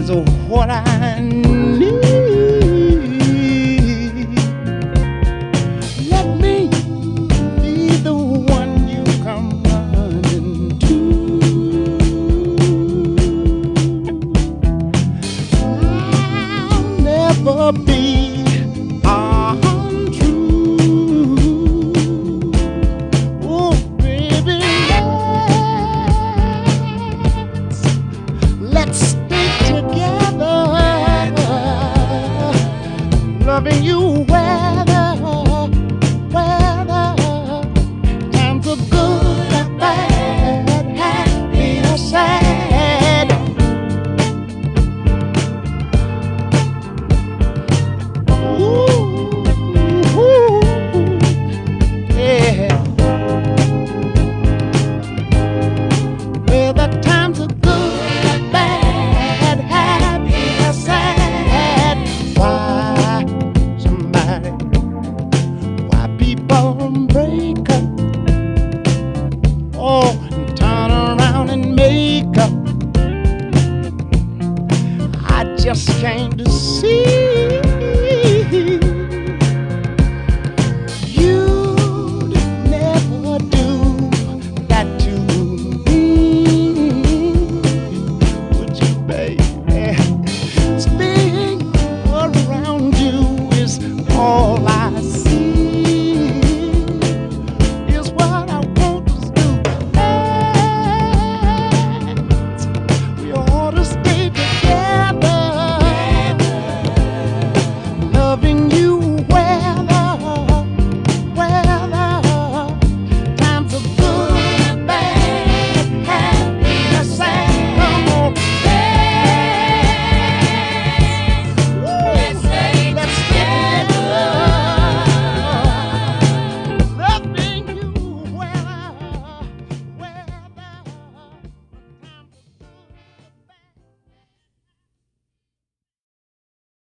is what I need. Let me be the one you come running to. I'll never be untrue. Oh, baby, let's stay together, loving you weather, times are good and bad, happy or sad. Ooh, yeah. Well, the times are good and bad, happy or sad. Why people break up? Oh, and turn around and make up. I just came to see